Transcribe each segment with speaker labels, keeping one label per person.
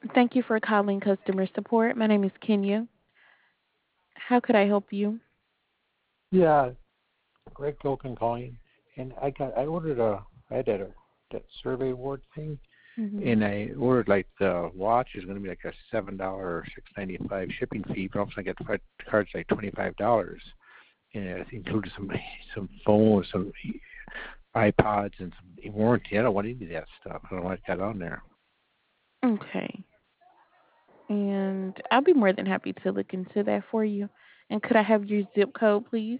Speaker 1: Thank you for calling customer support. My name is Kenya. How could I help you?
Speaker 2: Yeah, Greg Gilkin calling, and I ordered I had that survey award thing,
Speaker 1: Mhm.
Speaker 2: and I ordered like the watch is going to be like a $7 or $6.95 shipping fee, but also I get the cards like $25, and it included some phones, some iPods, and some warranty. I don't want any of that stuff. I don't know what I got on there.
Speaker 1: Okay. And I'll be more than happy to look into that for you. And could I have your zip code, please?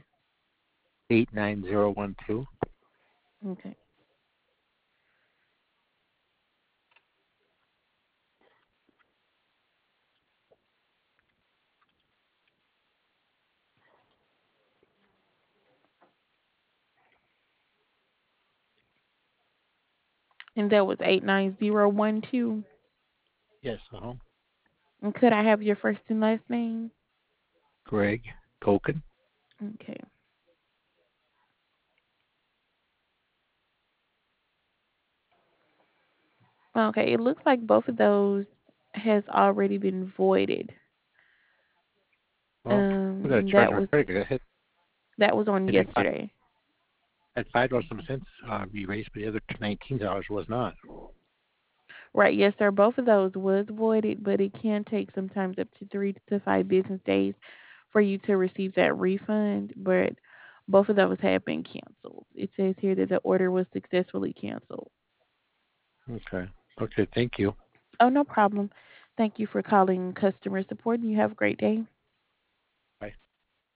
Speaker 2: 89012.
Speaker 1: Okay. And that was 89012.
Speaker 2: Yes,
Speaker 1: And could I have your first and last name?
Speaker 2: Greg Gilkin.
Speaker 1: Okay. Okay. It looks like both of those has already been voided.
Speaker 2: Well, we got to
Speaker 1: And
Speaker 2: charge my credit card.
Speaker 1: that was on
Speaker 2: Hit like
Speaker 1: yesterday.
Speaker 2: at $5 some cents erased, but the other $19 was not.
Speaker 1: Right, yes, sir. Both of those was voided, but it can take sometimes up to 3 to 5 business days for you to receive that refund. But both of those have been canceled. It says here that the order was successfully canceled.
Speaker 2: Okay. Okay. Thank you.
Speaker 1: Oh, no problem. Thank you for calling customer support, and you have a great day.